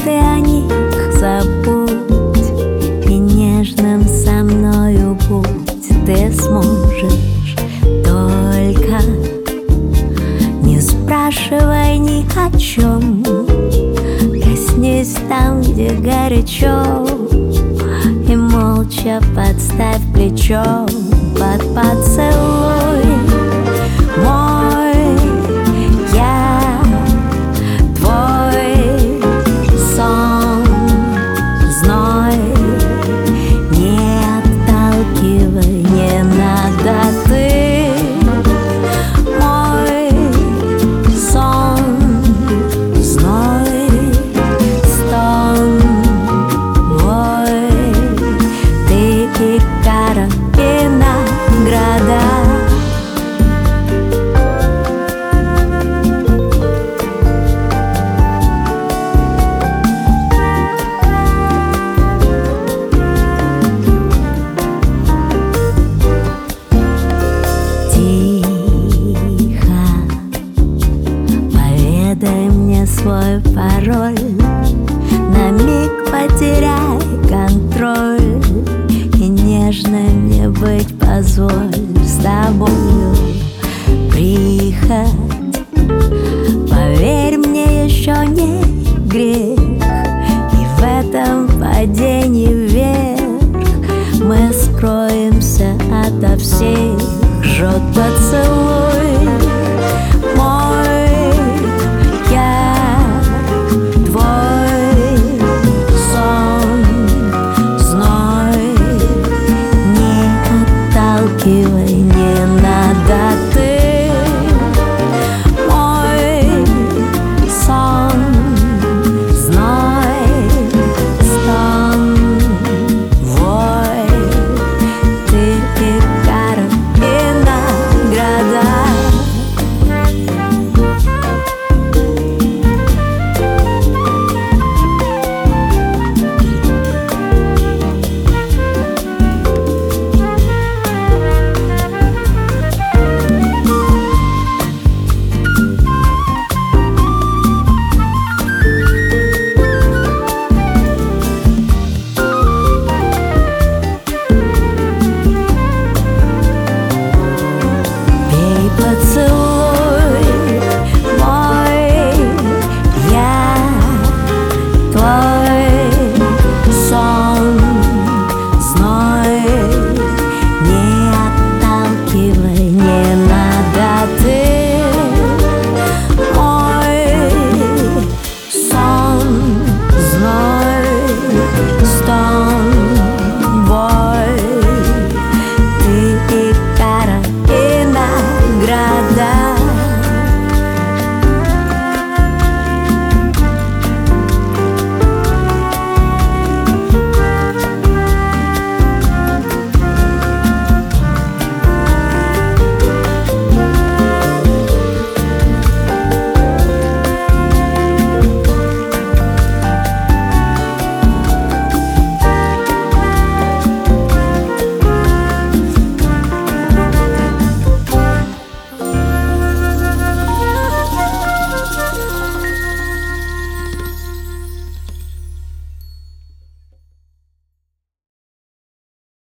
ты о них забудь, и нежным со мною будь. Ты сможешь, только не спрашивай ни о чем. Коснись там, где горячо, и молча подставь плечо под поцелуй мой. Я твой сон, зной. Не отталкивай, не надо. Ты мой сон, зной, стон мой. Ты и кара, и награда. Поведай мне свой пароль, на миг потеряй контроль, и нежно мне быть позволь. С тобою приехать, поверь мне, еще не грех, и в этом падении вверх мы скроемся ото всех. Жжет